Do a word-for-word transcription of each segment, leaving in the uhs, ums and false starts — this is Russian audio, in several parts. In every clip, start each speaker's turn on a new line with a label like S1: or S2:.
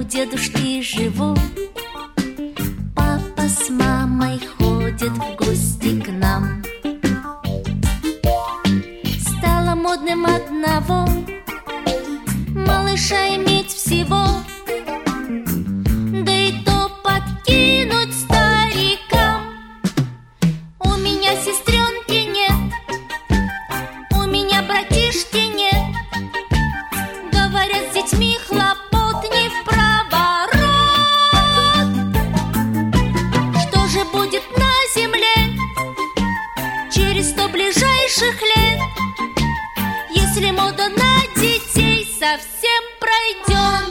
S1: дедушки живу. Папа с мамой ходят в гости к нам. Стало модным одного малыша иметь всего, да и то подкинуть старикам. У меня сестренки нет, у меня братишки нет. Говорят, с детьми хлопот не впроворот. Что же будет на земле через сто ближайших лет, если мода на детей совсем пройдет?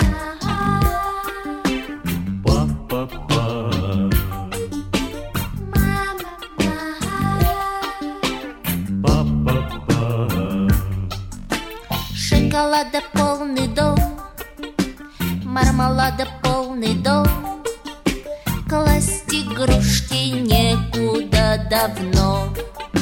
S1: Шоколада полный дом, мармелада полный дом, класть игрушки некуда давно.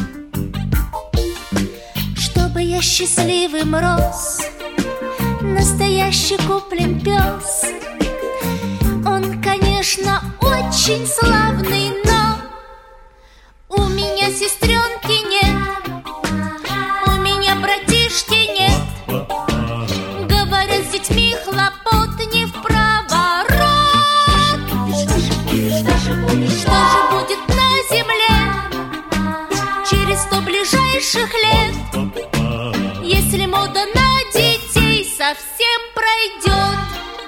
S1: Чтобы я счастливым рос, настоящий куплен пес. Он, конечно, очень славный, но у меня сестренки нет, у меня братишки нет. Говорят, с детьми хлопот не впроворот. Что же будет, что же будет на земле через сто ближайших лет, если мода на детей совсем пройдет?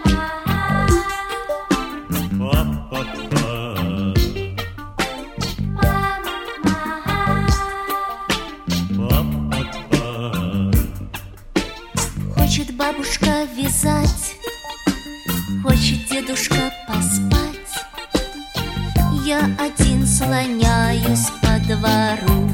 S1: Хочет бабушка вязать, хочет дедушка поспать. Я один слоняюсь по двору.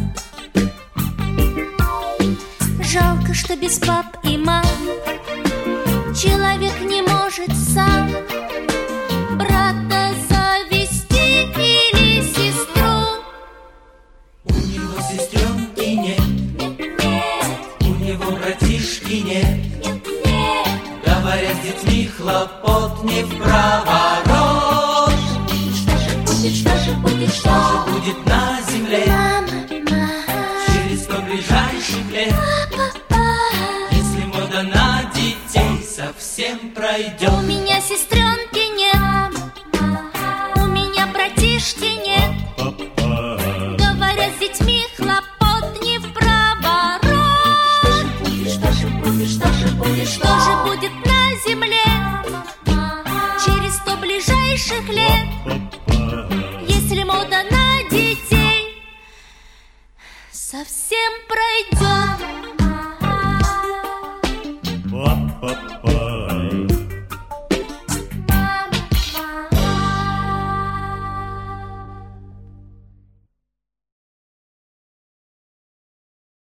S1: Жалко, что без пап и мам человек не может сам брата завести или сестру.
S2: У него сестренки нет,
S1: нет, нет,
S2: у него братишки нет.
S1: нет, нет.
S2: Говорят, с детьми хлопот не впроворот.
S1: Что же будет, что же будет, что
S2: Что же будет на земле
S1: мама, мама,
S2: через сто ближайших лет,
S1: папа?
S2: если мода на детей совсем
S1: У
S2: пройдет?
S1: меня сестренки нет, у меня братишки нет. Говорят, с детьми хлопот не впроворот. Что же будет, что же будет, что же будет, что